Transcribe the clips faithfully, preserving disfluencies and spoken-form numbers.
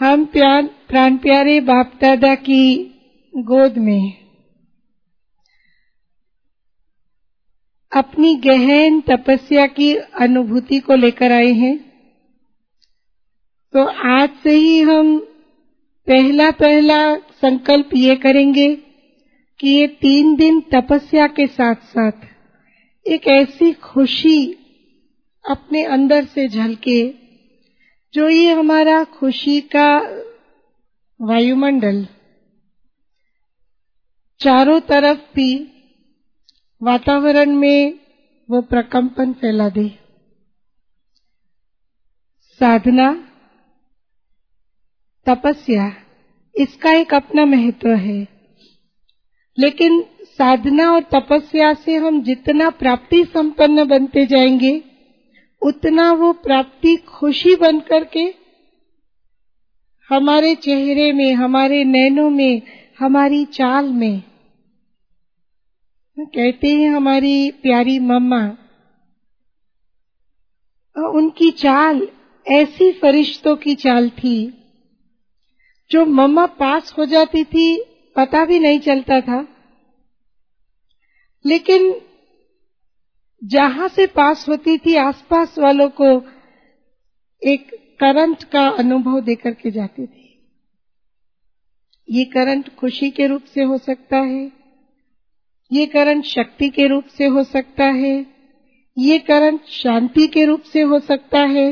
हम प्यार प्राण प्यारे बाप दादा की गोद में अपनी गहन तपस्या की अनुभूति को लेकर आए हैं। तो आज से ही हम पहला पहला संकल्प ये करेंगे कि ये तीन दिन तपस्या के साथ साथ एक ऐसी खुशी अपने अंदर से झलके जो ये हमारा खुशी का वायुमंडल चारों तरफ भी वातावरण में वो प्रकंपन फैला दे। साधना तपस्या इसका एक अपना महत्व है, लेकिन साधना और तपस्या से हम जितना प्राप्ति संपन्न बनते जाएंगे उतना वो प्राप्ति खुशी बन करके हमारे चेहरे में, हमारे नैनों में, हमारी चाल में। कहते हैं हमारी प्यारी मम्मा, उनकी चाल ऐसी फरिश्तों की चाल थी, जो मम्मा पास हो जाती थी पता भी नहीं चलता था, लेकिन जहां से पास होती थी आसपास वालों को एक करंट का अनुभव देकर के जाती थी। ये करंट खुशी के रूप से हो सकता है, ये करंट शक्ति के रूप से हो सकता है, ये करंट शांति के रूप से हो सकता है।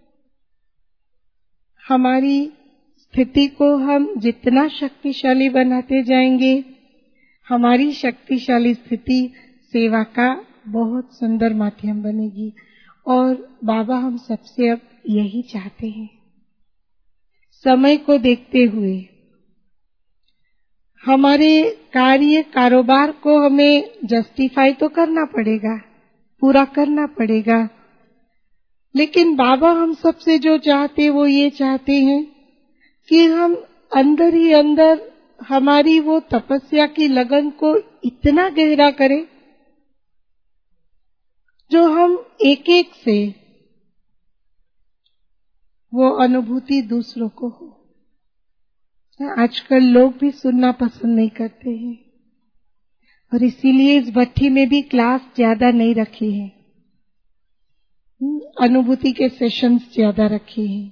हमारी स्थिति को हम जितना शक्तिशाली बनाते जाएंगे, हमारी शक्तिशाली स्थिति सेवा का बहुत सुंदर माध्यम बनेगी। और बाबा हम सबसे अब यही चाहते हैं। समय को देखते हुए हमारे कार्य कारोबार को हमें जस्टिफाई तो करना पड़ेगा, पूरा करना पड़ेगा, लेकिन बाबा हम सबसे जो चाहते वो ये चाहते हैं कि हम अंदर ही अंदर हमारी वो तपस्या की लगन को इतना गहरा करें जो हम एक एक से वो अनुभूति दूसरों को हो। आजकल लोग भी सुनना पसंद नहीं करते हैं और इसीलिए इस भट्ठी में भी क्लास ज्यादा नहीं रखी है, अनुभूति के सेशंस ज्यादा रखे हैं।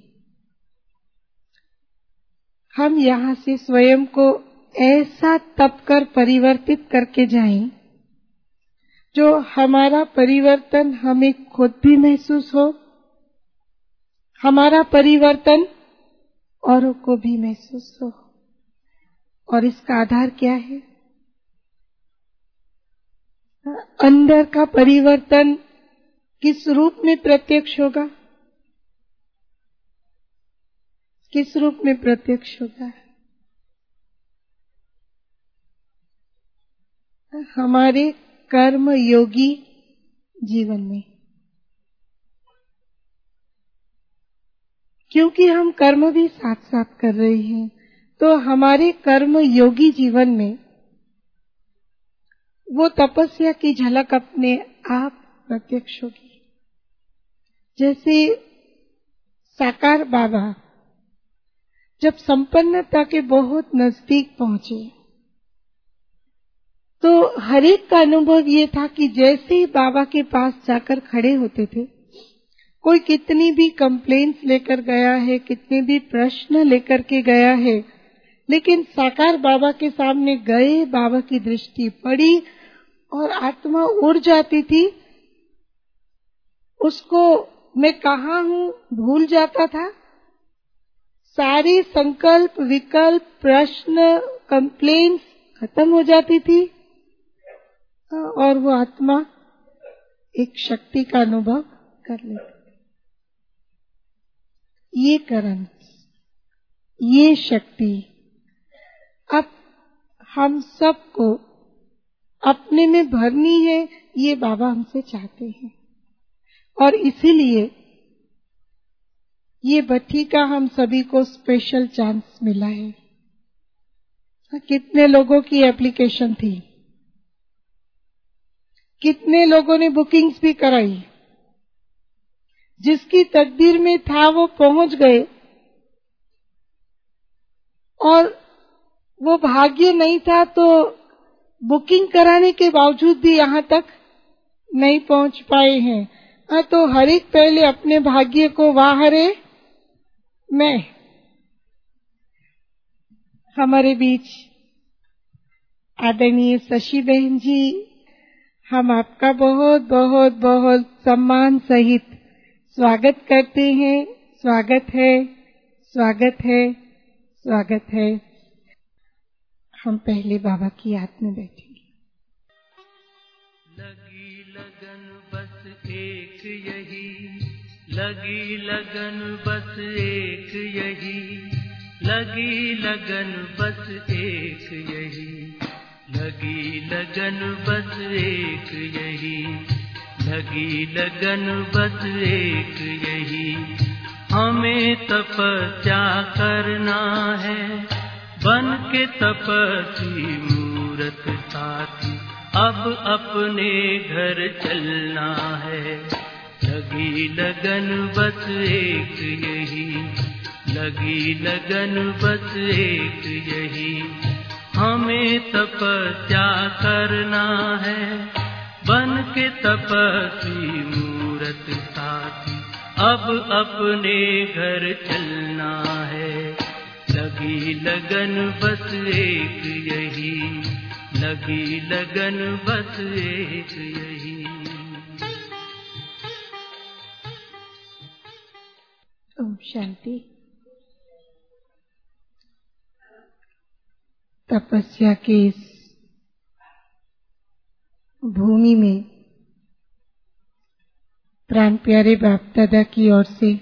हम यहाँ से स्वयं को ऐसा तप कर परिवर्तित करके जाएं जो हमारा परिवर्तन हमें खुद भी महसूस हो, हमारा परिवर्तन औरों को भी महसूस हो। और इसका आधार क्या है? अंदर का परिवर्तन किस रूप में प्रत्यक्ष होगा? किस रूप में प्रत्यक्ष होगा? हमारे कर्म योगी जीवन में, क्योंकि हम कर्म भी साथ साथ कर रहे हैं, तो हमारे कर्म योगी जीवन में वो तपस्या की झलक अपने आप प्रत्यक्ष होगी। जैसे साकार बाबा जब संपन्नता के बहुत नजदीक पहुंचे तो हर एक का अनुभव ये था कि जैसे ही बाबा के पास जाकर खड़े होते थे, कोई कितनी भी कंप्लेंट्स लेकर गया है, कितने भी प्रश्न लेकर के गया है, लेकिन साकार बाबा के सामने गए, बाबा की दृष्टि पड़ी और आत्मा उड़ जाती थी। उसको मैं कहाँ हूँ भूल जाता था। सारे संकल्प, विकल्प, प्रश्न, कंप्लेंट्स खत्म हो जाती थी और वो आत्मा एक शक्ति का अनुभव कर लेती। ये करंट, ये शक्ति अब हम सबको अपने में भरनी है, ये बाबा हमसे चाहते हैं। और इसीलिए ये भट्ठी का हम सभी को स्पेशल चांस मिला है। कितने लोगों की एप्लीकेशन थी, कितने लोगों ने बुकिंग्स भी कराई, जिसकी तकदीर में था वो पहुंच गए, और वो भाग्य नहीं था तो बुकिंग कराने के बावजूद भी यहाँ तक नहीं पहुंच पाए हैं। हाँ, तो हर एक पहले अपने भाग्य को वाहरे मैं। हमारे बीच आदरणीय शशि बहन जी, हम आपका बहुत बहुत बहुत सम्मान सहित स्वागत करते हैं। स्वागत है, स्वागत है, स्वागत है। हम पहले बाबा की याद में बैठेंगे। लगी लगन बस एक यही, लगी लगन बस एक यही, लगी लगन बस एक यही, लगी लगन बस एक यही, लगी लगन बस एक यही। हमें तपस्या करना है, बन के तपस्वी मूरत साथी, अब अपने घर चलना है। लगी लगन बस एक यही, लगी लगन बस एक यही। हमें तपस्या करना है, बन के तपस्वी मूरत साथी, अब अपने घर चलना है। लगी लगन बस एक यही, लगी लगन बस एक यही। ओम शांति। तपस्या के इस भूमि में प्राण प्यारे बाप दादा की ओर से,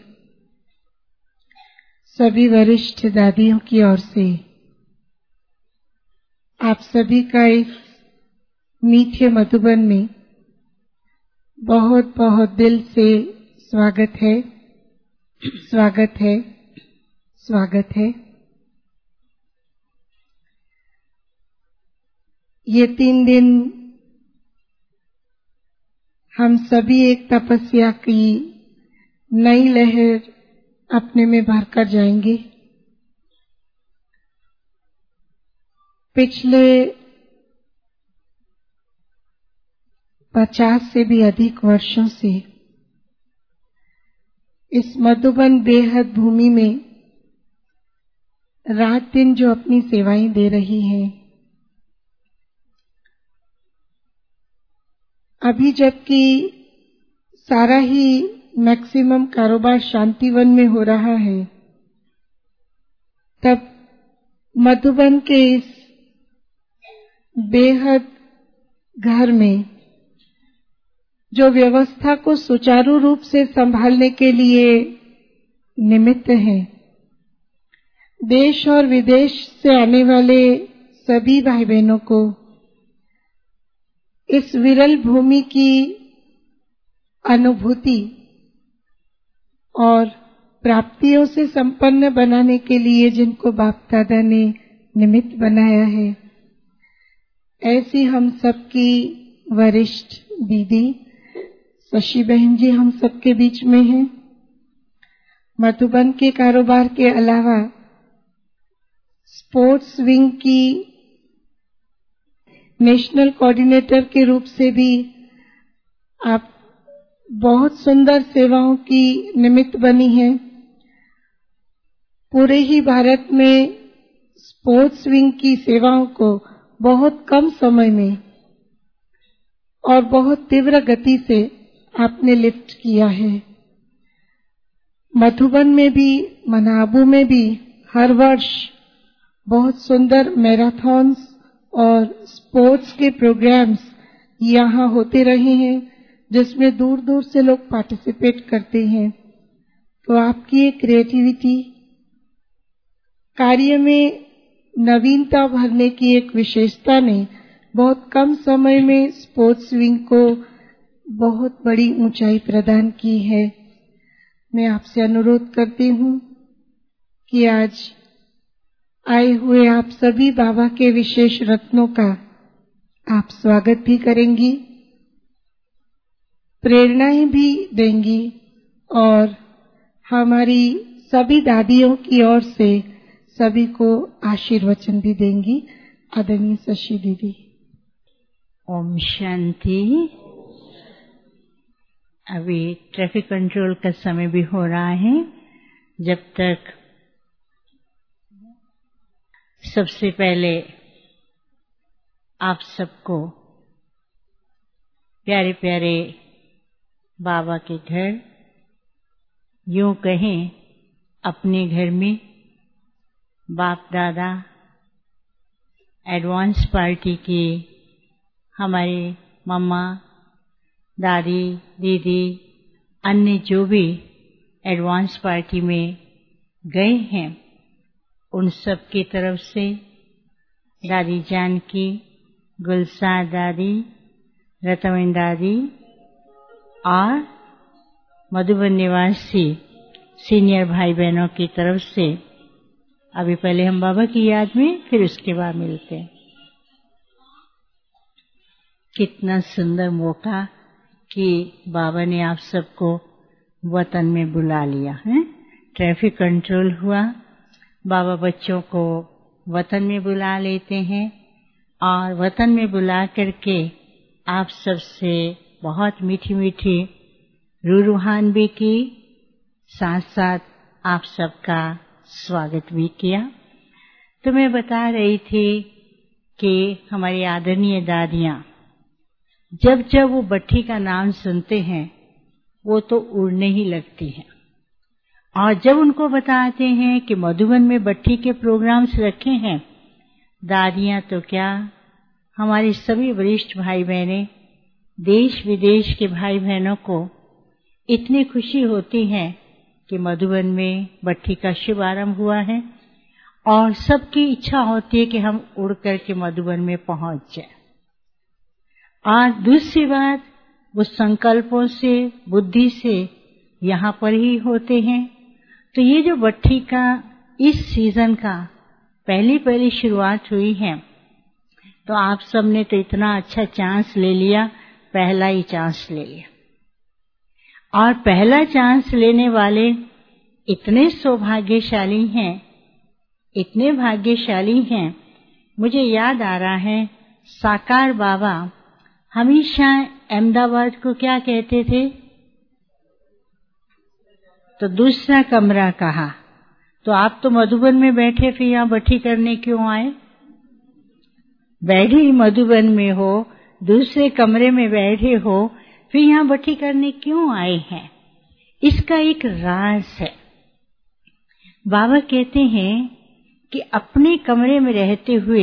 सभी वरिष्ठ दादियों की ओर से आप सभी का इस मीठे मधुबन में बहुत बहुत दिल से स्वागत है, स्वागत है, स्वागत है। ये तीन दिन हम सभी एक तपस्या की नई लहर अपने में भरकर जाएंगे। पिछले पचास से भी अधिक वर्षों से इस मधुबन बेहद भूमि में रात दिन जो अपनी सेवाएं दे रही हैं, अभी जबकि सारा ही मैक्सिमम कारोबार शांतिवन में हो रहा है, तब मधुबन के इस बेहद घर में जो व्यवस्था को सुचारू रूप से संभालने के लिए निमित्त हैं, देश और विदेश से आने वाले सभी भाई बहनों को इस विरल भूमि की अनुभूति और प्राप्तियों से संपन्न बनाने के लिए जिनको बाप दादा ने निमित्त बनाया है, ऐसी हम सबकी वरिष्ठ दीदी शशि बहन जी हम सबके बीच में हैं। मधुबन के कारोबार के अलावा स्पोर्ट्स विंग की नेशनल कोऑर्डिनेटर के रूप से भी आप बहुत सुंदर सेवाओं की निमित्त बनी हैं। पूरे ही भारत में स्पोर्ट्स विंग की सेवाओं को बहुत कम समय में और बहुत तीव्र गति से आपने लिफ्ट किया है। मधुबन में भी, मनाबू में भी हर वर्ष बहुत सुंदर मैराथन्स और स्पोर्ट्स के प्रोग्राम्स यहाँ होते रहे हैं, जिसमें दूर दूर से लोग पार्टिसिपेट करते हैं। तो आपकी एक क्रिएटिविटी, कार्य में नवीनता भरने की एक विशेषता ने बहुत कम समय में स्पोर्ट्स विंग को बहुत बड़ी ऊंचाई प्रदान की है। मैं आपसे अनुरोध करती हूँ कि आज आए हुए आप सभी बाबा के विशेष रत्नों का आप स्वागत भी करेंगी, प्रेरणाएं भी देंगी और हमारी सभी दादियों की ओर से सभी को आशीर्वचन भी देंगी आदरणीय शशि दीदी। ओम शांति। अभी ट्रैफिक कंट्रोल का समय भी हो रहा है। जब तक सबसे पहले आप सबको प्यारे प्यारे बाबा के घर, यूं कहें अपने घर में बाप दादा एडवांस पार्टी के हमारे मम्मा दादी दीदी अन्य जो भी एडवांस पार्टी में गए हैं उन सब की तरफ से दादी जानकी, गुलजार दादी, रतन दादी और मधुबन निवासी सीनियर भाई बहनों की तरफ से अभी पहले हम बाबा की याद में फिर उसके बाद मिलते हैं। कितना सुंदर मौका कि बाबा ने आप सबको वतन में बुला लिया है। ट्रैफिक कंट्रोल हुआ, बाबा बच्चों को वतन में बुला लेते हैं और वतन में बुला करके आप सबसे बहुत मीठी मीठी रूहान भी की, साथ साथ आप सबका स्वागत भी किया। तो मैं बता रही थी कि हमारी आदरणीय दादियां जब जब वो भट्ठी का नाम सुनते हैं वो तो उड़ने ही लगती हैं, और जब उनको बताते हैं कि मधुबन में भट्ठी के प्रोग्राम्स रखे हैं, दादियां तो क्या हमारे सभी वरिष्ठ भाई बहनें, देश विदेश के भाई बहनों को इतनी खुशी होती है कि मधुबन में भट्ठी का शुभारंभ हुआ है और सबकी इच्छा होती है कि हम उड़ करके मधुबन में पहुंच जाएं। और दूसरी बात, वो संकल्पों से बुद्धि से यहाँ पर ही होते हैं। तो ये जो भट्ठी का इस सीजन का पहली पहली शुरुआत हुई है, तो आप सबने तो इतना अच्छा चांस ले लिया, पहला ही चांस ले लिया। और पहला चांस लेने वाले इतने सौभाग्यशाली हैं, इतने भाग्यशाली हैं। मुझे याद आ रहा है साकार बाबा हमेशा अहमदाबाद को क्या कहते थे? तो दूसरा कमरा कहा। तो आप तो मधुबन में बैठे, फिर यहाँ भट्ठी करने क्यों आए? बैठे ही मधुबन में हो, दूसरे कमरे में बैठे हो, फिर यहाँ भट्ठी करने क्यों आए हैं? इसका एक राज है। बाबा कहते हैं कि अपने कमरे में रहते हुए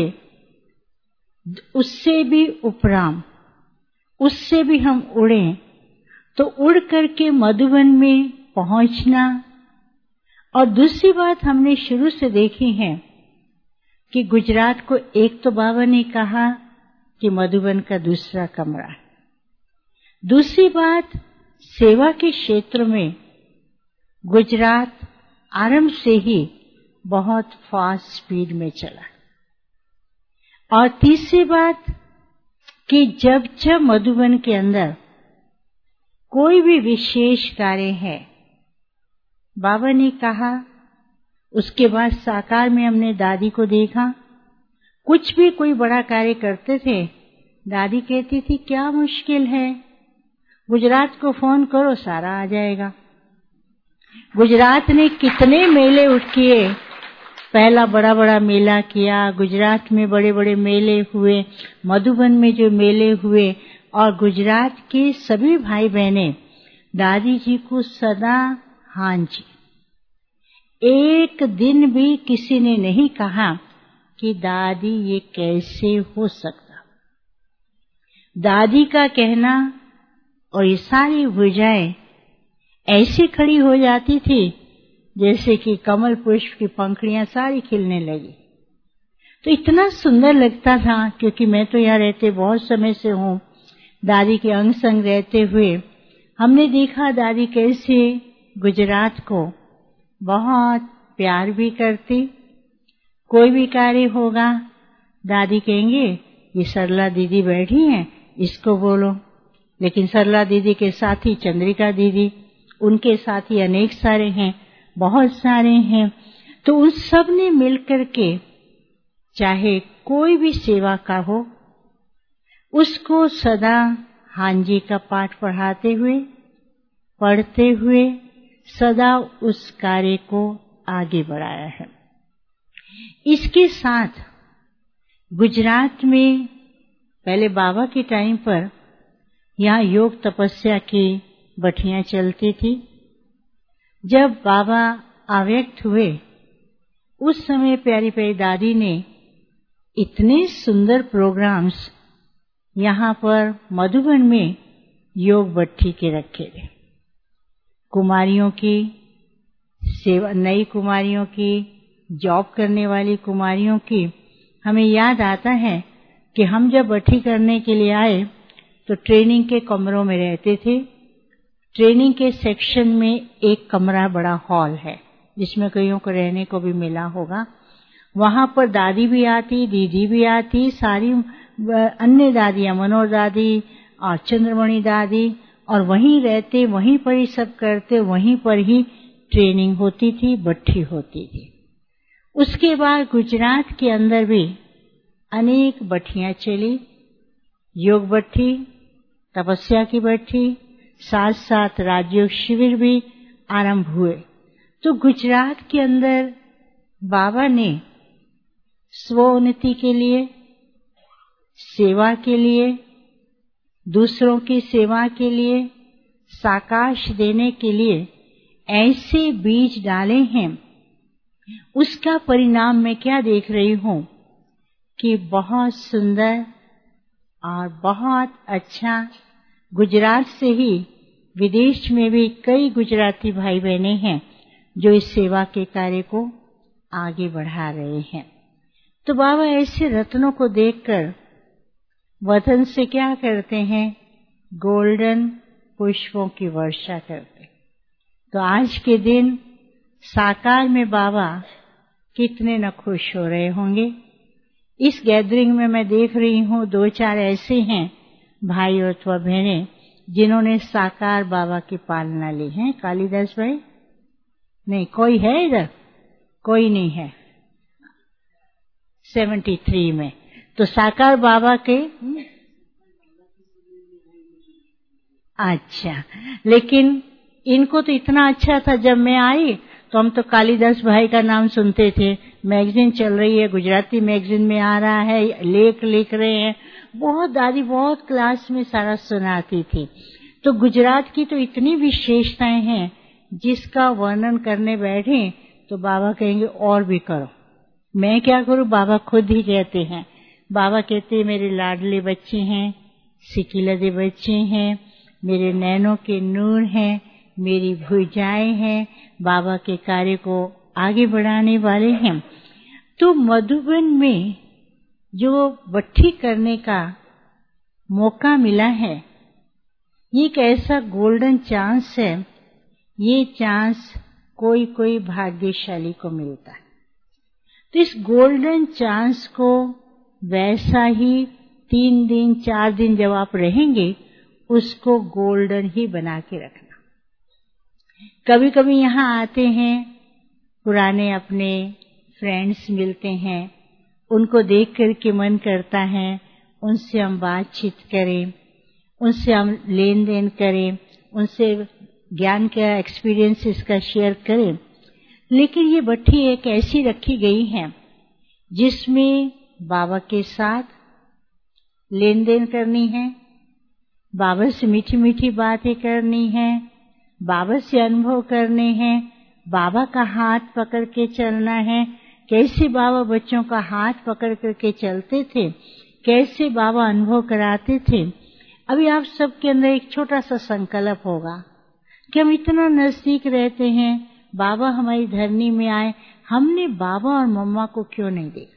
उससे भी उपराम, उससे भी हम उड़ें, तो उड़ करके मधुबन में पहुंचना। और दूसरी बात हमने शुरू से देखी है कि गुजरात को एक तो बाबा ने कहा कि मधुबन का दूसरा कमरा। दूसरी बात, सेवा के क्षेत्र में गुजरात आरंभ से ही बहुत फास्ट स्पीड में चला। और तीसरी बात कि जब जब मधुबन के अंदर कोई भी विशेष कार्य है, बाबा ने कहा, उसके बाद साकार में हमने दादी को देखा। कुछ भी कोई बड़ा कार्य करते थे, दादी कहती थी क्या मुश्किल है, गुजरात को फोन करो सारा आ जाएगा। गुजरात ने कितने मेले उठ किए, पहला बड़ा बड़ा मेला किया, गुजरात में बड़े बड़े मेले हुए, मधुबन में जो मेले हुए, और गुजरात के सभी भाई बहनें दादी जी को सदा हाँ जी। एक दिन भी किसी ने नहीं कहा कि दादी ये कैसे हो सकता। दादी का कहना और ये सारी भुजाएं ऐसी खड़ी हो जाती थी जैसे कि कमल पुष्प की पंखड़ियां सारी खिलने लगी। तो इतना सुंदर लगता था, क्योंकि मैं तो यहाँ रहते बहुत समय से हूँ, दादी के अंग संग रहते हुए हमने देखा दादी कैसे गुजरात को बहुत प्यार भी करती। कोई भी कार्य होगा दादी कहेंगे ये सरला दीदी बैठी हैं, इसको बोलो। लेकिन सरला दीदी के साथी चंद्रिका दीदी, उनके साथी अनेक सारे हैं, बहुत सारे हैं। तो उन सब ने मिलकर के चाहे कोई भी सेवा का हो, उसको सदा हांजी का पाठ पढ़ाते हुए, पढ़ते हुए सदा उस कार्य को आगे बढ़ाया है। इसके साथ गुजरात में पहले बाबा के टाइम पर यहाँ योग तपस्या की बठियां चलती थी। जब बाबा आव्यक्त हुए उस समय प्यारी प्यारी दादी ने इतने सुंदर प्रोग्राम्स यहाँ पर मधुबन में योग भट्टी के रखे थे। कुमारियों की सेवा, नई कुमारियों की, जॉब करने वाली कुमारियों की। हमें याद आता है कि हम जब भट्टी करने के लिए आए तो ट्रेनिंग के कमरों में रहते थे। ट्रेनिंग के सेक्शन में एक कमरा बड़ा हॉल है जिसमें कईयों को रहने को भी मिला होगा। वहां पर दादी भी आती, दीदी भी आती, सारी अन्य दादियां, मनोहर दादी और चंद्रमणि दादी, और वहीं रहते, वहीं पर ही सब करते, वहीं पर ही ट्रेनिंग होती थी, भट्टी होती थी। उसके बाद गुजरात के अंदर भी अनेक भट्टियां चली, योग भट्टी, तपस्या की भट्टी, साथ साथ राजयोग शिविर भी आरंभ हुए। तो गुजरात के अंदर बाबा ने स्वोन्नति के लिए, सेवा के लिए, दूसरों की सेवा के लिए, साकाश देने के लिए ऐसे बीज डाले हैं। उसका परिणाम मैं क्या देख रही हूं कि बहुत सुंदर और बहुत अच्छा, गुजरात से ही विदेश में भी कई गुजराती भाई बहने हैं जो इस सेवा के कार्य को आगे बढ़ा रहे हैं। तो बाबा ऐसे रत्नों को देखकर वतन से क्या करते हैं, गोल्डन पुष्पों की वर्षा करते। तो आज के दिन साकार में बाबा कितने न खुश हो रहे होंगे। इस गैदरिंग में मैं देख रही हूँ दो चार ऐसे हैं भाई अथवा बहनें जिन्होंने साकार बाबा की पालना ली है। कालिदास भाई नहीं, कोई है इधर? कोई नहीं है। सेवेंटी थ्री में तो साकार बाबा के, अच्छा, लेकिन इनको तो इतना अच्छा था, जब मैं आई तो हम तो कालिदास भाई का नाम सुनते थे। मैगजीन चल रही है, गुजराती मैगजीन में आ रहा है, लेख लिख रहे हैं, बहुत दादी बहुत क्लास में सारा सुनाती थी। तो गुजरात की तो इतनी विशेषताएं हैं जिसका वर्णन करने बैठे तो बाबा कहेंगे और भी करो। मैं क्या करूं, बाबा खुद ही कहते हैं। बाबा कहते हैं मेरे लाडले बच्चे हैं, सिकिलदे बच्चे हैं, मेरे नैनों के नूर हैं, मेरी भुजाएं हैं, बाबा के कार्य को आगे बढ़ाने वाले हैं। तो मधुबन में जो भट्टी करने का मौका मिला है, ये एक ऐसा गोल्डन चांस है। ये चांस कोई कोई भाग्यशाली को मिलता है। तो इस गोल्डन चांस को वैसा ही तीन दिन चार दिन जब आप रहेंगे उसको गोल्डन ही बना के रखना। कभी कभी यहाँ आते हैं, पुराने अपने फ्रेंड्स मिलते हैं, उनको देख कर के मन करता है उनसे हम बातचीत करें, उनसे हम लेन देन करें, उनसे ज्ञान का एक्सपीरियंसेस का शेयर करें। लेकिन ये भट्टी एक ऐसी रखी गई है जिसमें बाबा के साथ लेन देन करनी है, बाबा से मीठी मीठी बातें करनी है, बाबा से अनुभव करने हैं, बाबा का हाथ पकड़ के चलना है। कैसे बाबा बच्चों का हाथ पकड़ करके चलते थे, कैसे बाबा अनुभव कराते थे। अभी आप सबके अंदर एक छोटा सा संकल्प होगा कि हम इतना नजदीक रहते हैं, बाबा हमारी धरनी में आए, हमने बाबा और मम्मा को क्यों नहीं देखा।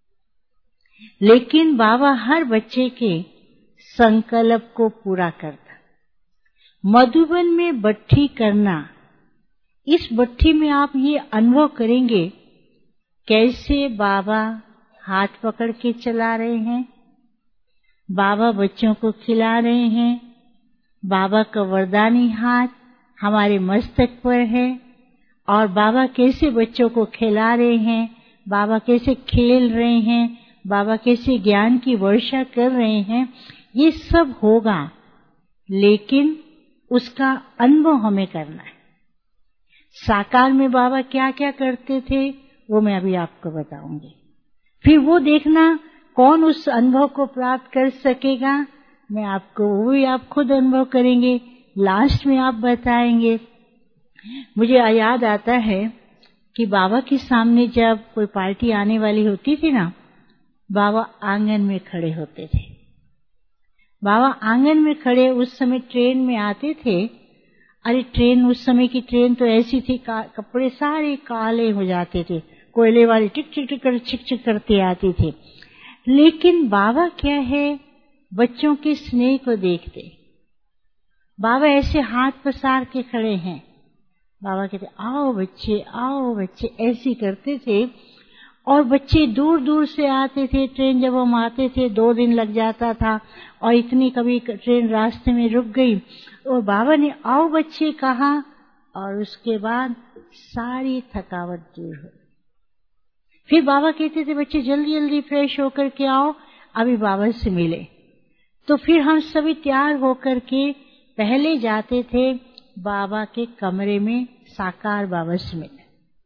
लेकिन बाबा हर बच्चे के संकल्प को पूरा करता। मधुबन में भट्टी करना, इस भट्टी में आप ये अनुभव करेंगे कैसे बाबा हाथ पकड़ के चला रहे हैं, बाबा बच्चों को खिला रहे हैं, बाबा का वरदानी हाथ हमारे मस्तक पर है और बाबा कैसे बच्चों को खिला रहे हैं, बाबा कैसे खेल रहे हैं, बाबा कैसे ज्ञान की वर्षा कर रहे हैं, ये सब होगा, लेकिन उसका अनुभव हमें करना है। साकार में बाबा क्या क्या करते थे वो मैं अभी आपको बताऊंगी। फिर वो देखना कौन उस अनुभव को प्राप्त कर सकेगा, मैं आपको वो भी आप खुद अनुभव करेंगे, लास्ट में आप बताएंगे। मुझे याद आता है कि बाबा के सामने जब कोई पार्टी आने वाली होती थी ना, बाबा आंगन में खड़े होते थे। बाबा आंगन में खड़े, उस समय ट्रेन में आते थे। अरे ट्रेन, उस समय की ट्रेन तो ऐसी थी, कपड़े सारे काले हो जाते थे, कोयले वाली टिक टिक टिक कर छिक छिक करते आती थी। लेकिन बाबा क्या है, बच्चों के स्नेह को देखते। बाबा ऐसे हाथ पसार के खड़े हैं, बाबा कहते आओ बच्चे, आओ बच्चे, ऐसे करते थे। और बच्चे दूर दूर से आते थे। ट्रेन जब हम आते थे दो दिन लग जाता था, और इतनी कभी ट्रेन रास्ते में रुक गई और बाबा ने आओ बच्चे कहा, और उसके बाद सारी थकावट दूर हो। फिर बाबा कहते थे बच्चे जल्दी जल्दी फ्रेश होकर के आओ, अभी बाबा से मिले। तो फिर हम सभी तैयार होकर के पहले जाते थे बाबा के कमरे में, साकार बाबा से मिले।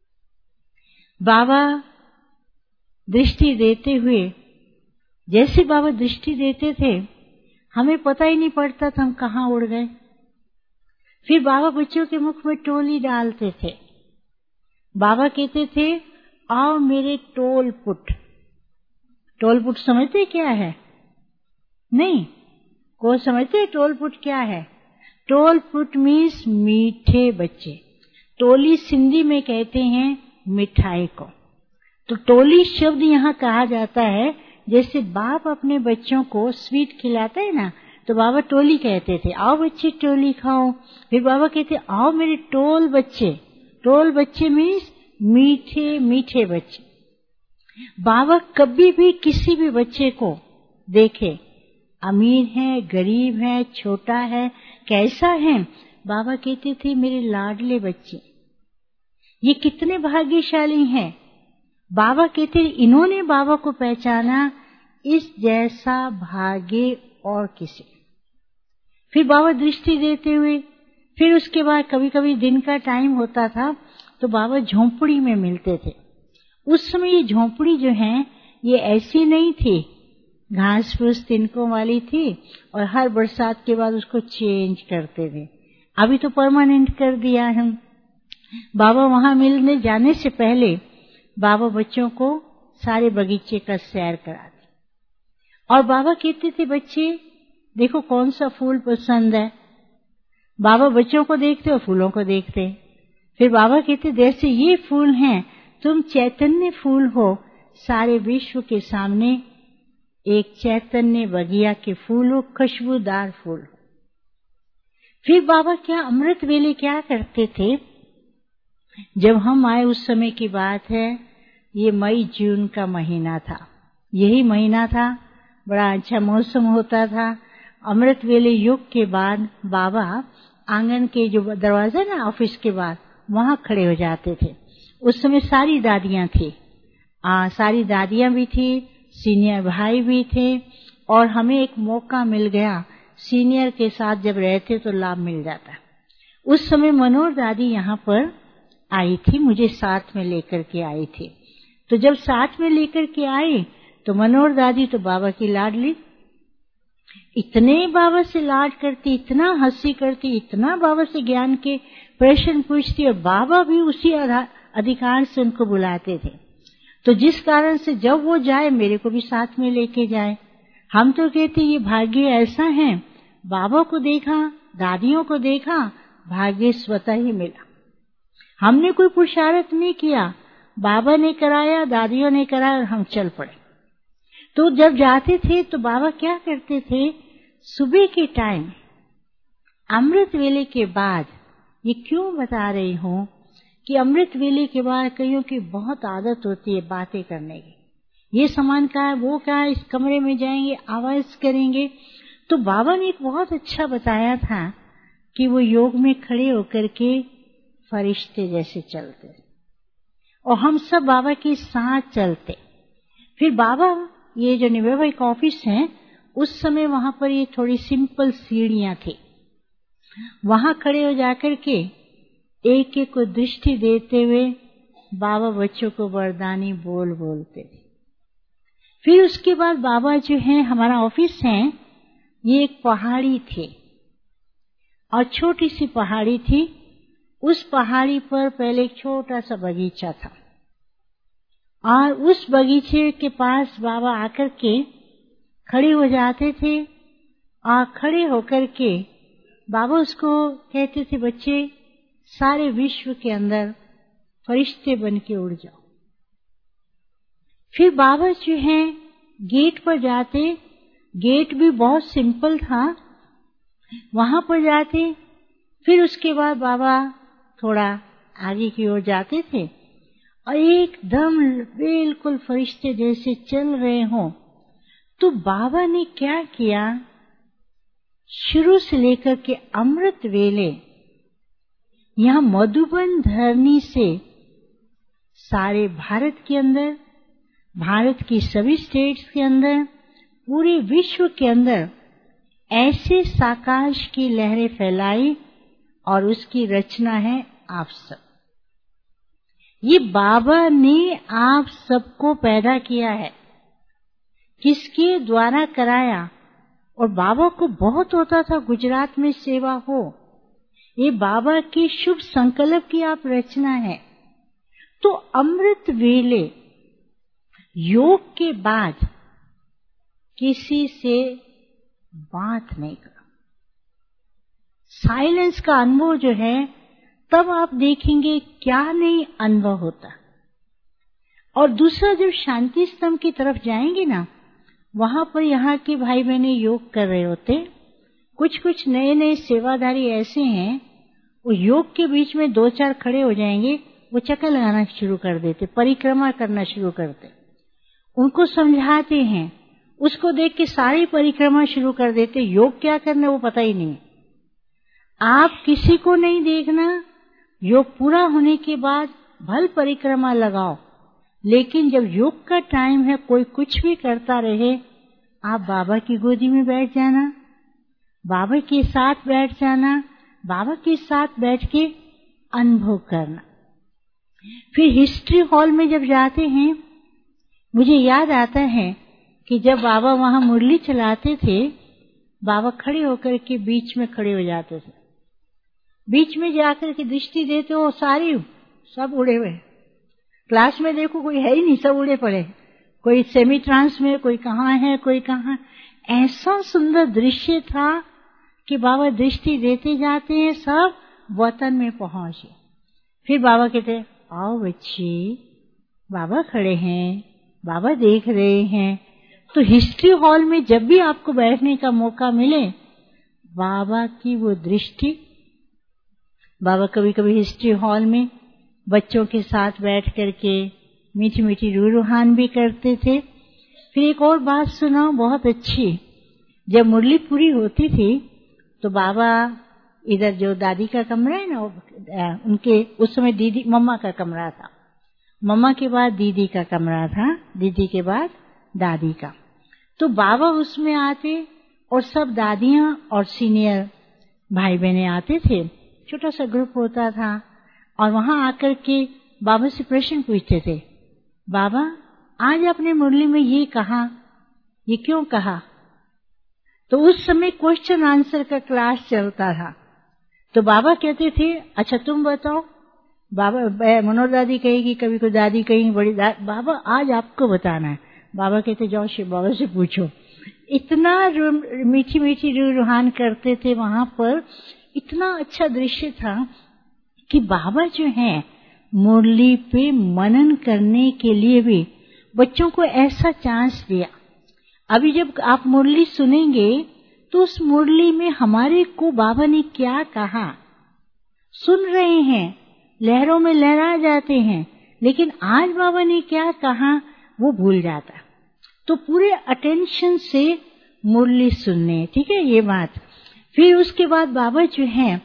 बाबा दृष्टि देते हुए, जैसे बाबा दृष्टि देते थे हमें पता ही नहीं पड़ता था हम कहाँ उड़ गए। फिर बाबा बच्चों के मुख में टोली डालते थे। बाबा कहते थे आओ मेरे टोल पुट। टोल पुट समझते क्या है? नहीं, को समझते टोल पुट क्या है? टोल पुट मीन्स मीठे बच्चे। टोली सिंधी में कहते हैं मिठाई को। तो टोली शब्द यहाँ कहा जाता है, जैसे बाप अपने बच्चों को स्वीट खिलाता है ना, तो बाबा टोली कहते थे आओ बच्चे टोली खाओ। फिर बाबा कहते आओ मेरे टोल बच्चे। टोल बच्चे मीन्स मीठे मीठे बच्चे। बाबा कभी भी किसी भी बच्चे को देखे, अमीर है, गरीब है, छोटा है, कैसा है, बाबा कहते थे मेरे लाडले बच्चे, ये कितने भाग्यशाली हैं। बाबा कहते इन्होंने बाबा को पहचाना, इस जैसा भाग्य और किसी। फिर बाबा दृष्टि देते हुए, फिर उसके बाद कभी कभी दिन का टाइम होता था तो बाबा झोंपड़ी में मिलते थे। उस समय ये झोंपड़ी जो है ये ऐसी नहीं थी, घास फूस तिनकों वाली थी, और हर बरसात के बाद उसको चेंज करते थे। अभी तो परमानेंट कर दिया है। बाबा वहां मिलने जाने से पहले बाबा बच्चों को सारे बगीचे का सैर कराते, और बाबा कहते थे बच्चे देखो कौन सा फूल पसंद है। बाबा बच्चों को देखते और फूलों को देखते। फिर बाबा कहते जैसे ये फूल हैं, तुम चैतन्य फूल हो, सारे विश्व के सामने एक चैतन्य बगिया के फूल हो, खुशबूदार फूल। फिर बाबा क्या अमृत वेले क्या करते थे, जब हम आए उस समय की बात है, ये मई जून का महीना था, यही महीना था, बड़ा अच्छा मौसम होता था। अमृत वेले युग के बाद बाबा आंगन के जो दरवाजा ना ऑफिस के बाद, वहां खड़े हो जाते थे। उस समय सारी दादियां थी, आ, सारी दादियां भी थी, सीनियर भाई भी थे, और हमें एक मौका मिल गया, सीनियर के साथ जब रहते तो लाभ मिल जाता। उस समय मनोहर दादी यहाँ पर आई थी, मुझे साथ में लेकर के आई थी। तो जब साथ में लेकर के आई तो मनोहर दादी तो बाबा की लाडली, इतने बाबा से लाड करती, इतना हंसी करती, इतना बाबा से ज्ञान के प्रश्न पूछती, और बाबा भी उसी अधिकार से उनको बुलाते थे। तो जिस कारण से जब वो जाए मेरे को भी साथ में लेके जाए। हम तो कहते ये भाग्य ऐसा है, बाबा को देखा, दादियों को देखा, भाग्य स्वतः ही मिला। हमने कोई पुरुषार्थ नहीं किया, बाबा ने कराया, दादियों ने कराया, और हम चल पड़े। तो जब जाते थे तो बाबा क्या करते थे, सुबह के टाइम अमृत वेले के बाद, ये क्यों बता रही हूँ कि अमृत वेले के बाद कईयों की बहुत आदत होती है बातें करने की, ये सामान का है, वो क्या है, इस कमरे में जाएंगे आवाज करेंगे। तो बाबा ने एक बहुत अच्छा बताया था कि वो योग में खड़े होकर के फरिश्ते जैसे चलते और हम सब बाबा के साथ चलते। फिर बाबा, ये जो निवैवाहिक ऑफिस है, उस समय वहां पर ये थोड़ी सिंपल सीढ़ियां थी। वहां खड़े हो जाकर के एक एक को दृष्टि देते हुए बाबा बच्चों को वरदानी बोल बोलते थे। फिर उसके बाद बाबा जो है, हमारा ऑफिस है, ये एक पहाड़ी थी और छोटी सी पहाड़ी थी। उस पहाड़ी पर पहले एक छोटा सा बगीचा था और उस बगीचे के पास बाबा आकर के खड़े हो जाते थे और खड़े होकर के बाबा उसको कहते थे, बच्चे सारे विश्व के अंदर फरिश्ते बन के उड़ जाओ। फिर बाबा जो है गेट पर जाते, गेट भी बहुत सिंपल था, वहां पर जाते। फिर उसके बाद बाबा थोड़ा आगे की ओर जाते थे और एकदम बिल्कुल फरिश्ते जैसे चल रहे हों। तो बाबा ने क्या किया, शुरू से लेकर के अमृत वेले यहाँ मधुबन धरनी से सारे भारत के अंदर, भारत की सभी स्टेट्स के अंदर, पूरे विश्व के अंदर ऐसे साकाश की लहरें फैलाई और उसकी रचना है आप सब। ये बाबा ने आप सबको पैदा किया है। किसके द्वारा कराया? और बाबा को बहुत होता था गुजरात में सेवा हो। ये बाबा की शुभ संकल्प की आप रचना है। तो अमृत वेले योग के बाद किसी से बात नहीं करो। साइलेंस का अनुभव जो है, तब आप देखेंगे क्या नहीं अनुभव होता। और दूसरा, जब शांति स्तंभ की तरफ जाएंगे ना, वहां पर यहाँ के भाई बहने योग कर रहे होते। कुछ कुछ नए नए सेवाधारी ऐसे हैं, वो योग के बीच में दो चार खड़े हो जाएंगे, वो चक्कर लगाना शुरू कर देते, परिक्रमा करना शुरू करते। उनको समझाते हैं, उसको देख के सारी परिक्रमा शुरू कर देते। योग क्या करना वो पता ही नहीं। आप किसी को नहीं देखना, योग पूरा होने के बाद भल परिक्रमा लगाओ, लेकिन जब योग का टाइम है, कोई कुछ भी करता रहे, आप बाबा की गोदी में बैठ जाना, बाबा के साथ बैठ जाना, बाबा के साथ बैठ के अनुभव करना। फिर हिस्ट्री हॉल में जब जाते हैं, मुझे याद आता है कि जब बाबा वहां मुरली चलाते थे, बाबा खड़े होकर के बीच में खड़े हो जाते थे। बीच में जाकर के दृष्टि देते हो, सारी सब उड़े हुए। क्लास में देखो कोई है ही नहीं, सब उड़े पड़े। कोई सेमी ट्रांस में, कोई कहाँ है, कोई कहाँ। ऐसा सुंदर दृश्य था कि बाबा दृष्टि देते जाते हैं, सब वतन में पहुंचे। फिर बाबा कहते, आओ बच्चे, बाबा खड़े हैं, बाबा देख रहे हैं। तो हिस्ट्री हॉल में जब भी आपको बैठने का मौका मिले, बाबा की वो दृष्टि। बाबा कभी कभी हिस्ट्री हॉल में बच्चों के साथ बैठ करके मीठी मीठी रूहान भी करते थे। फिर एक और बात सुनाओ, बहुत अच्छी। जब मुरली पूरी होती थी तो बाबा इधर जो दादी का कमरा है ना, उनके उस समय दीदी मम्मा का कमरा था, मम्मा के बाद दीदी का कमरा था, दीदी के बाद दादी का। तो बाबा उसमें आते और सब दादियां और सीनियर भाई बहने आते थे। छोटा सा ग्रुप होता था और वहां आकर के बाबा से प्रश्न पूछते थे, बाबा आज आपने मुरली में ये कहा, ये क्यों कहा? तो उस समय क्वेश्चन आंसर का क्लास चलता था। तो बाबा कहते थे, अच्छा तुम बताओ। बाबा मनोहर दादी कहेगी, कभी कोई दादी कहेगी, बड़ी दादी, बाबा आज आपको बताना है। बाबा कहते जाओ शिव बाबा से पूछो। इतना मीठी मीठी रूहान करते थे वहां पर। इतना अच्छा दृश्य था कि बाबा जो है मुरली पे मनन करने के लिए भी बच्चों को ऐसा चांस दिया। अभी जब आप मुरली सुनेंगे तो उस मुरली में हमारे को बाबा ने क्या कहा सुन रहे हैं, लहरों में लहरा जाते हैं, लेकिन आज बाबा ने क्या कहा वो भूल जाता। तो पूरे अटेंशन से मुरली सुनने, ठीक है ये बात। फिर उसके बाद बाबा जो है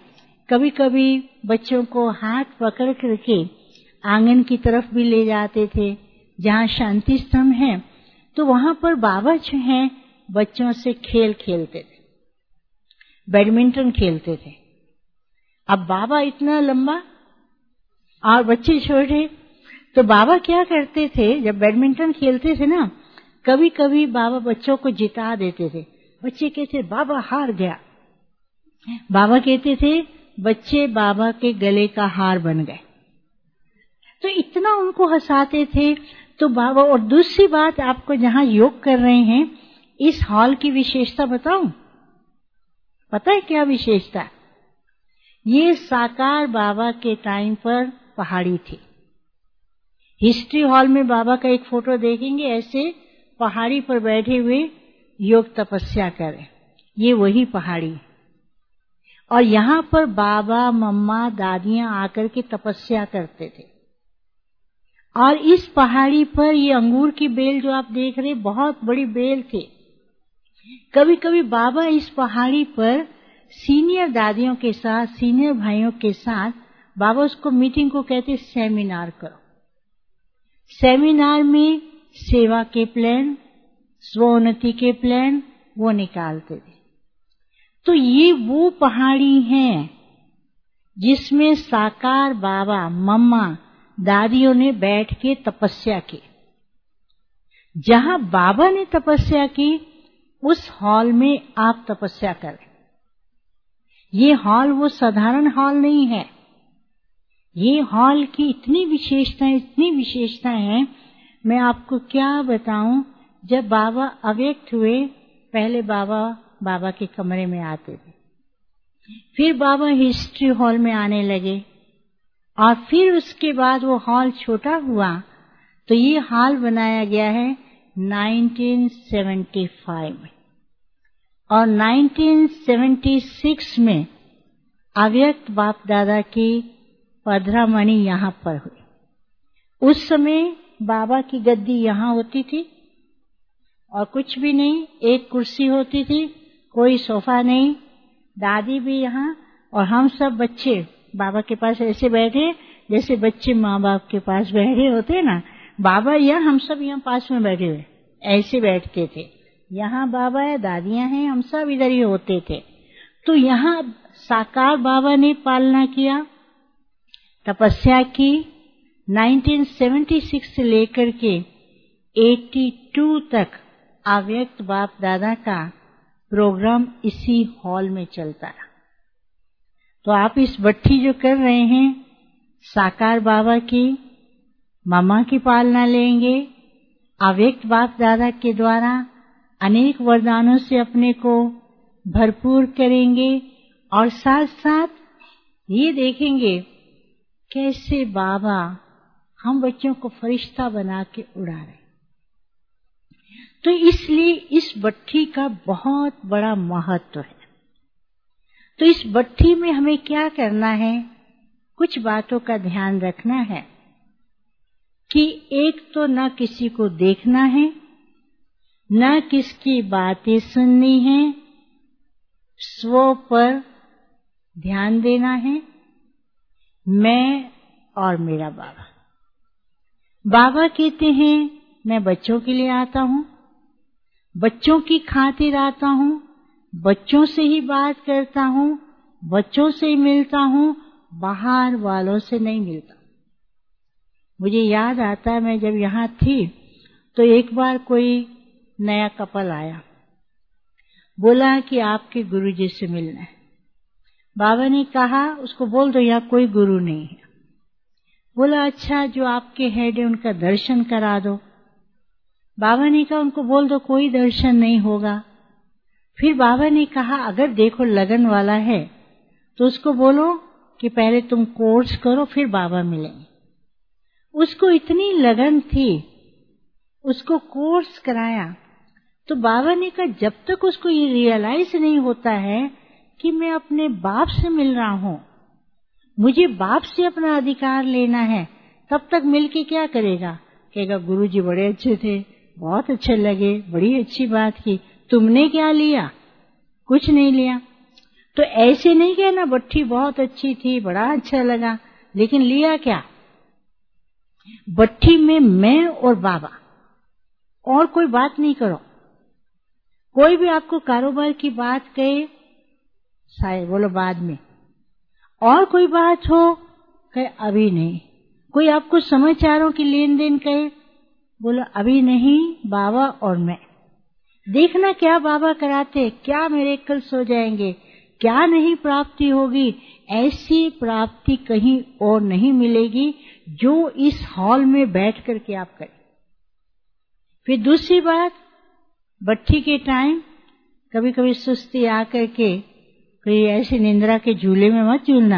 कभी कभी बच्चों को हाथ पकड़ करके आंगन की तरफ भी ले जाते थे जहाँ शांति स्तंभ है, तो वहां पर बाबा जो हैं बच्चों से खेल खेलते थे, बैडमिंटन खेलते थे। अब बाबा इतना लंबा और बच्चे छोटे, तो बाबा क्या करते थे, जब बैडमिंटन खेलते थे ना, कभी कभी बाबा बच्चों को जिता देते थे। बच्चे कहते बाबा हार गया, बाबा कहते थे बच्चे बाबा के गले का हार बन गए। तो इतना उनको हंसाते थे। तो बाबा, और दूसरी बात, आपको जहां योग कर रहे हैं, इस हॉल की विशेषता बताऊं? पता है क्या विशेषता? ये साकार बाबा के टाइम पर पहाड़ी थी। हिस्ट्री हॉल में बाबा का एक फोटो देखेंगे, ऐसे पहाड़ी पर बैठे हुए योग तपस्या करें, ये वही पहाड़ी है। और यहाँ पर बाबा, मम्मा, दादियां आकर के तपस्या करते थे। और इस पहाड़ी पर ये अंगूर की बेल जो आप देख रहे, बहुत बड़ी बेल थी। कभी कभी बाबा इस पहाड़ी पर सीनियर दादियों के साथ, सीनियर भाइयों के साथ, बाबा उसको मीटिंग को कहते सेमिनार करो। सेमिनार में सेवा के प्लान, स्वोन्नति के प्लान वो निकालते थे। तो ये वो पहाड़ी है जिसमें साकार बाबा, मम्मा, दादियों ने बैठ के तपस्या की। जहां बाबा ने तपस्या की, उस हॉल में आप तपस्या करें। ये हॉल वो साधारण हॉल नहीं है। ये हॉल की इतनी विशेषताएं, इतनी विशेषताएं हैं, मैं आपको क्या बताऊं। जब बाबा अव्यक्त हुए, पहले बाबा बाबा के कमरे में आते थे, फिर बाबा हिस्ट्री हॉल में आने लगे, और फिर उसके बाद वो हॉल छोटा हुआ, तो ये हॉल बनाया गया है नाइनटीन सेवेंटी फाइव में। और नाइनटीन सेवेंटी सिक्स में अव्यक्त बाप दादा की पधरामणि यहाँ पर हुई। उस समय बाबा की गद्दी यहाँ होती थी और कुछ भी नहीं, एक कुर्सी होती थी, कोई सोफा नहीं, दादी भी यहाँ, और हम सब बच्चे बाबा के पास ऐसे बैठे जैसे बच्चे माँ बाप के पास बैठे होते ना। बाबा यहाँ, हम सब यहाँ पास में बैठे हुए ऐसे बैठते थे। यहाँ बाबा है, दादियां हैं, हम सब इधर ही होते थे। तो यहाँ साकार बाबा ने पालना किया, तपस्या की। नाइनटीन सेवेंटी सिक्स से लेकर के बयासी तक अव्यक्त बाप दादा का प्रोग्राम इसी हॉल में चलता रहा। तो आप इस भट्ठी जो कर रहे हैं, साकार बाबा की, मामा की पालना लेंगे, अव्यक्त बाप दादा के द्वारा अनेक वरदानों से अपने को भरपूर करेंगे, और साथ साथ ये देखेंगे कैसे बाबा हम बच्चों को फरिश्ता बना के उड़ा रहे। तो इसलिए इस भट्ठी का बहुत बड़ा महत्व है। तो इस भट्ठी में हमें क्या करना है, कुछ बातों का ध्यान रखना है कि एक तो न किसी को देखना है, न किसकी बातें सुननी है, स्व पर ध्यान देना है, मैं और मेरा बाबा। बाबा कहते हैं मैं बच्चों के लिए आता हूं, बच्चों की खातिर आता हूं, बच्चों से ही बात करता हूं, बच्चों से ही मिलता हूं, बाहर वालों से नहीं मिलता। मुझे याद आता है, मैं जब यहाँ थी तो एक बार कोई नया कपल आया, बोला कि आपके गुरुजी से मिलना है। बाबा ने कहा उसको बोल दो यहाँ कोई गुरु नहीं है। बोला अच्छा, जो आपके हेड है उनका दर्शन करा दो। बाबा ने कहा उनको बोल दो कोई दर्शन नहीं होगा। फिर बाबा ने कहा अगर देखो लगन वाला है तो उसको बोलो कि पहले तुम कोर्स करो फिर बाबा मिलेंगे। उसको इतनी लगन थी, उसको कोर्स कराया। तो बाबा ने कहा जब तक उसको ये रियलाइज नहीं होता है कि मैं अपने बाप से मिल रहा हूं, मुझे बाप से अपना अधिकार लेना है, तब तक मिलके क्या करेगा? कहेगा गुरुजी बड़े अच्छे थे, बहुत अच्छे लगे, बड़ी अच्छी बात की, तुमने क्या लिया? कुछ नहीं लिया। तो ऐसे नहीं कहना बट्ठी बहुत अच्छी थी, बड़ा अच्छा लगा, लेकिन लिया क्या? बट्ठी में मैं और बाबा, और कोई बात नहीं करो। कोई भी आपको कारोबार की बात कहे, शायद बोलो बाद में, और कोई बात हो कहे अभी नहीं। कोई आपको समाचारों की लेन देन कहे, बोलो अभी नहीं, बाबा और मैं। देखना क्या बाबा कराते, क्या मिरेकल्स हो जाएंगे, क्या नहीं प्राप्ति होगी। ऐसी प्राप्ति कहीं और नहीं मिलेगी जो इस हॉल में बैठ करके आप करें। फिर दूसरी बात, बट्ठी के टाइम कभी कभी सुस्ती आकर के कोई ऐसी निंद्रा के झूले में मत झूलना।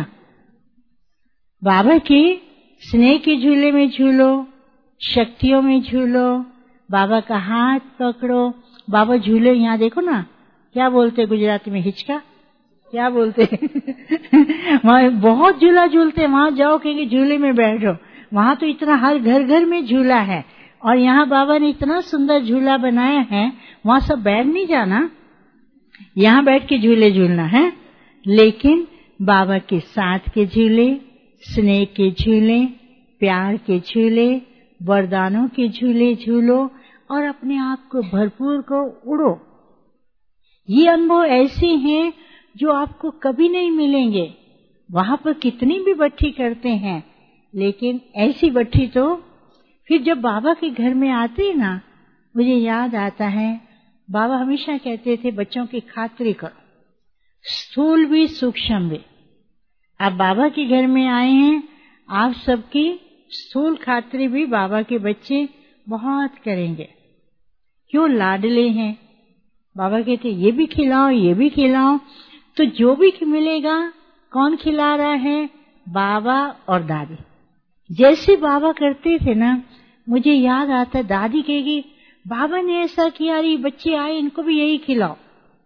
बाबा के स्नेह के झूले में झूलो, शक्तियों में झूलो, बाबा का हाथ पकड़ो। बाबा झूले, यहाँ देखो ना, क्या बोलते गुजराती में, हिचका क्या बोलते वहाँ बहुत झूला झूलते, वहां जाओ कहेंगे झूले में बैठो। वहां तो इतना हर घर घर में झूला है, और यहाँ बाबा ने इतना सुंदर झूला बनाया है, वहां सब बैठ नहीं जाना, यहाँ बैठ के झूले झूलना है। लेकिन बाबा के साथ के झूले, स्नेह के झूले, प्यार के झूले, वरदानों के झूले झूलो और अपने आप को भरपूर को उड़ो। ये अनुभव ऐसे हैं जो आपको कभी नहीं मिलेंगे। वहां पर कितनी भी बट्ठी करते हैं, लेकिन ऐसी बट्ठी तो फिर जब बाबा के घर में आते हैं ना, मुझे याद आता है बाबा हमेशा कहते थे बच्चों की खातिरी करो, स्थूल भी सूक्ष्म भी। आप बाबा के घर में आए हैं, आप सबकी स्थूल खातिरी भी बाबा के बच्चे बहुत करेंगे। क्यों? लाडले हैं। बाबा कहते ये भी खिलाओ, ये भी खिलाओ। तो जो भी मिलेगा, कौन खिला रहा है? बाबा और दादी। जैसे बाबा करते थे ना, मुझे याद आता, दादी कहेगी बाबा ने ऐसा किया, अरे बच्चे आए इनको भी यही खिलाओ।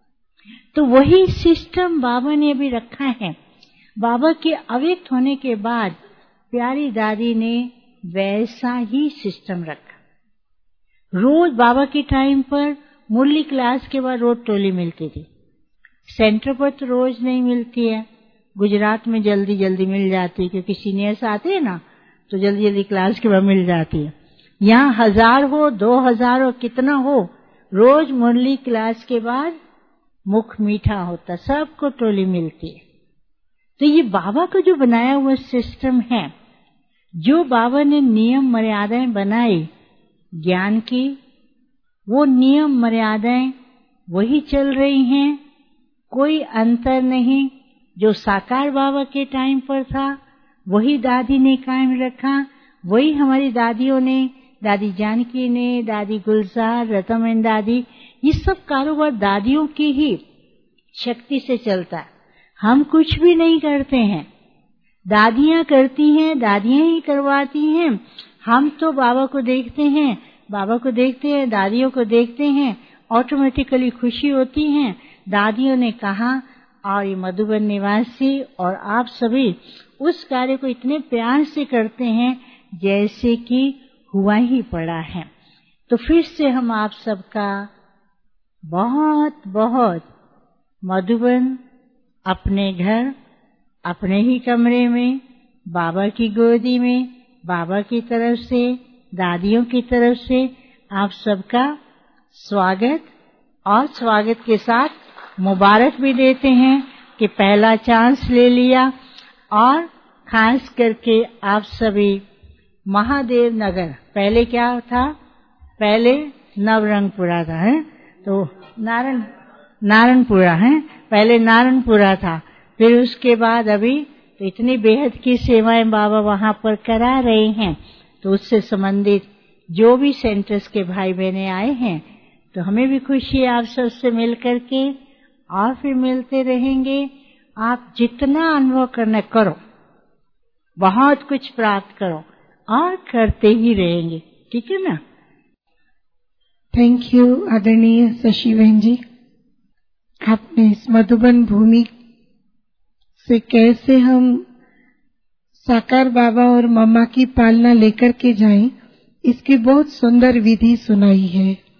तो वही सिस्टम बाबा ने अभी रखा है। बाबा के अव्यक्त होने के बाद प्यारी दादी ने वैसा ही सिस्टम रखा। रोज बाबा के टाइम पर मुरली क्लास के बाद रोज टोली मिलती थी। सेंटर पर तो रोज नहीं मिलती है, गुजरात में जल्दी जल्दी मिल जाती है, क्योंकि सीनियर्स आते हैं ना, तो जल्दी जल्दी क्लास के बाद मिल जाती है। यहाँ हजार हो, दो हजार हो, कितना हो, रोज मुरली क्लास के बाद मुख मीठा होता, सबको टोली मिलती है। तो ये बाबा का जो बनाया हुआ सिस्टम है, जो बाबा ने नियम मर्यादाएं बनाई ज्ञान की, वो नियम मर्यादाएं वही चल रही हैं, कोई अंतर नहीं। जो साकार बाबा के टाइम पर था वही दादी ने कायम रखा, वही हमारी दादियों ने, दादी जानकी ने, दादी गुलजार, रतमन दादी, ये सब कारोबार दादियों की ही शक्ति से चलता है। हम कुछ भी नहीं करते हैं, दादियां करती हैं, दादियां ही करवाती हैं। हम तो बाबा को देखते हैं, बाबा को देखते हैं, दादियों को देखते हैं, ऑटोमेटिकली खुशी होती है। दादियों ने कहा, और ये मधुबन निवासी और आप सभी उस कार्य को इतने प्यार से करते हैं जैसे कि हुआ ही पड़ा है। तो फिर से हम आप सबका बहुत बहुत मधुबन अपने घर, अपने ही कमरे में, बाबा की गोदी में, बाबा की तरफ से, दादियों की तरफ से आप सबका स्वागत, और स्वागत के साथ मुबारक भी देते हैं कि पहला चांस ले लिया। और खास करके आप सभी महादेव नगर, पहले क्या था? पहले नवरंगपुरा था, है तो नारायण नारायणपुरा है, पहले नारायणपुरा था, फिर उसके बाद अभी तो इतनी बेहद की सेवाएं बाबा वहां पर करा रहे हैं। तो उससे संबंधित जो भी सेंटर्स के भाई बहने आए हैं, तो हमें भी खुशी है आप सबसे मिल करके, और फिर मिलते रहेंगे। आप जितना अनुभव करना करो, बहुत कुछ प्राप्त करो, और करते ही रहेंगे, ठीक है ना? थैंक यू आदरणीय शशि बहन जी। आपने इस मधुबन भूमि से कैसे हम साकार बाबा और मम्मा की पालना लेकर के जाएं, इसकी बहुत सुंदर विधि सुनाई है।